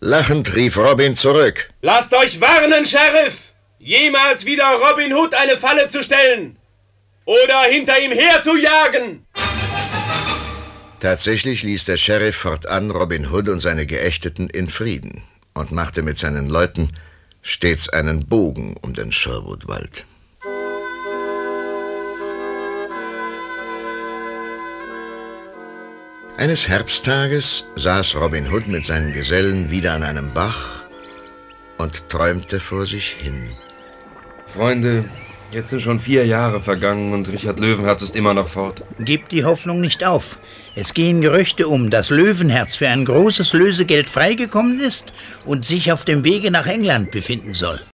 Lachend rief Robin zurück. Lasst euch warnen, Sheriff! Jemals wieder Robin Hood eine Falle zu stellen oder hinter ihm her zu jagen! Tatsächlich ließ der Sheriff fortan Robin Hood und seine Geächteten in Frieden und machte mit seinen Leuten stets einen Bogen um den Sherwood-Wald. Eines Herbsttages saß Robin Hood mit seinen Gesellen wieder an einem Bach und träumte vor sich hin. Freunde, jetzt sind schon 4 Jahre vergangen und Richard Löwenherz ist immer noch fort. Gebt die Hoffnung nicht auf. Es gehen Gerüchte um, dass Löwenherz für ein großes Lösegeld freigekommen ist und sich auf dem Wege nach England befinden soll.